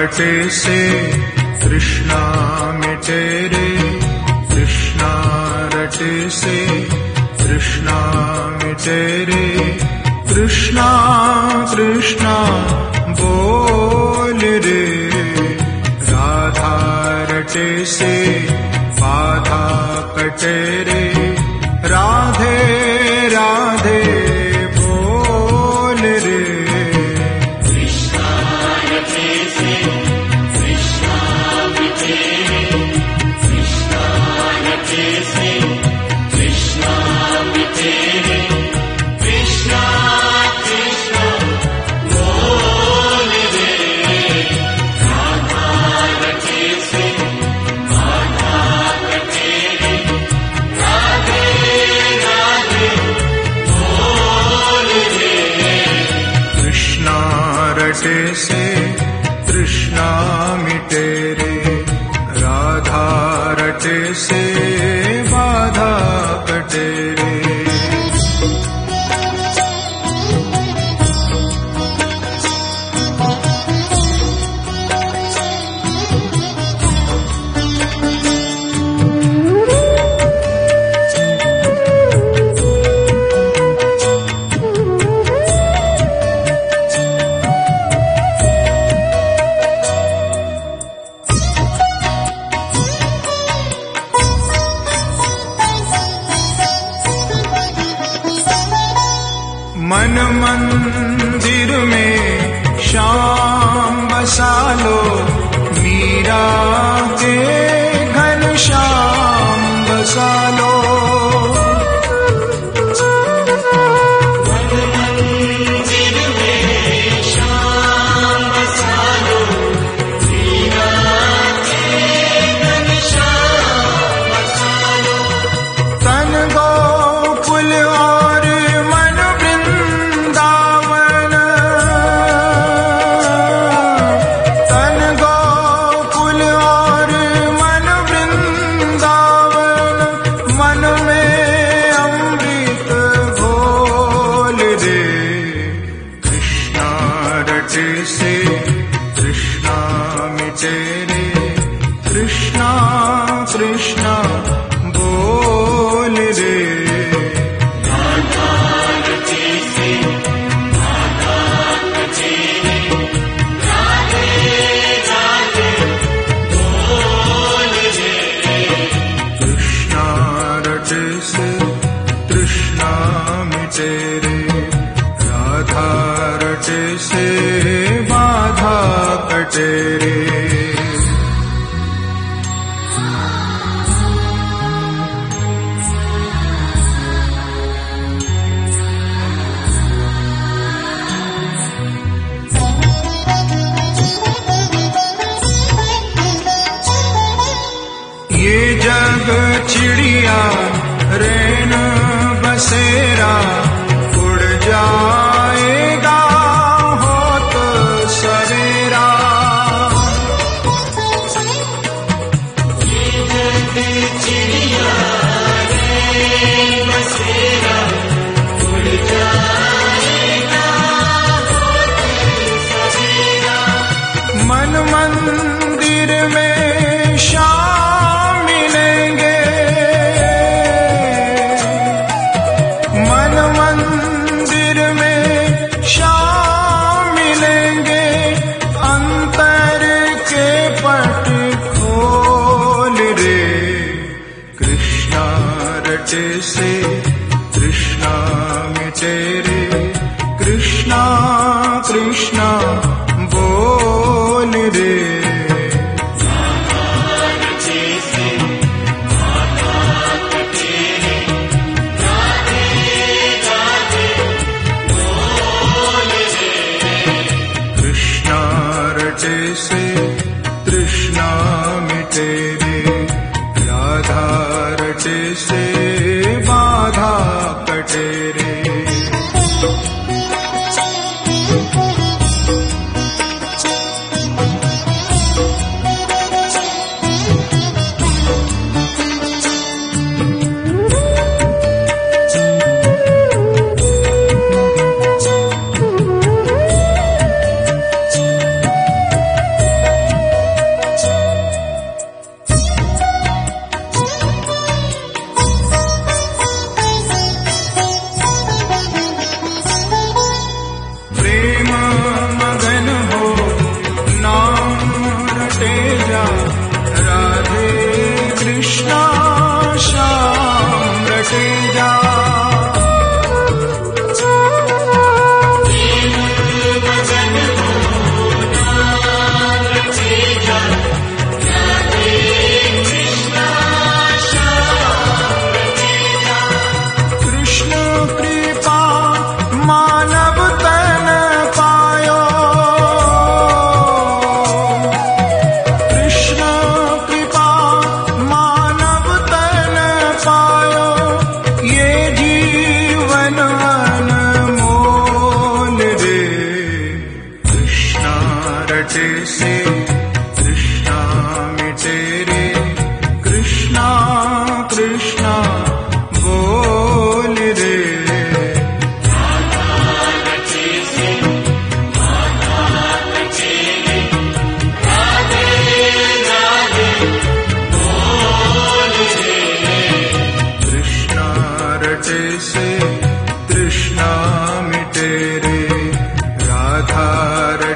कटे से कृष्णा मिटे रे, कृष्णा रटे से कृष्णा मिटे रे, कृष्णा कृष्णा बोल रे, राधा रटे से बाधा कटे रे, राधे राधे बोल रे, रटे से तृष्णा मिटे रे, राधा रटे से बाधा कटे रे। मन मंदिर में श्याम बसा लो, मीरा के घन श्याम बसा लो, मन मंदिर में श्याम बसा लो, मीरा के घन श्याम बसा लो, तन गोकुल और से कृष्णा मिटे रे, कृष्णा कृष्णा बोल रे, राधा रटे से बाधा कटे रे, राधे राधे बोल रे, कृष्णा रटे से तृष्णा मिटे रे, राधा रटे से बाधा कटे रे। ये जग चिड़िया रैन बसेरा, उड़ जाएगा होत सवेरा, ये जग चिड़िया रैन बसेरा, उड़ जाएगा होत सवेरा, मन मंदिर में श्याम मिलेंगे, मन मंदिर में श्याम मिलेंगे, अंतर के पट खोल रे, कृष्णा रटे से कृष्णा मिटे रे, कृष्णा कृष्णा बोल रे, रटे से तृष्णा मिटे रे, राधा रटे से बाधा कटे रे।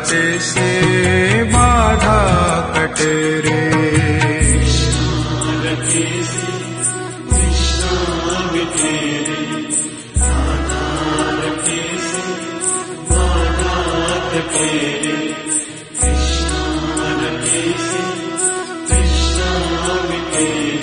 रटे से बाधा कटे रे। रटे से तृष्णा मिटे रे, राधा रटे से बाधा कटे रे। कृष्ण रटे से तृष्णा मिटे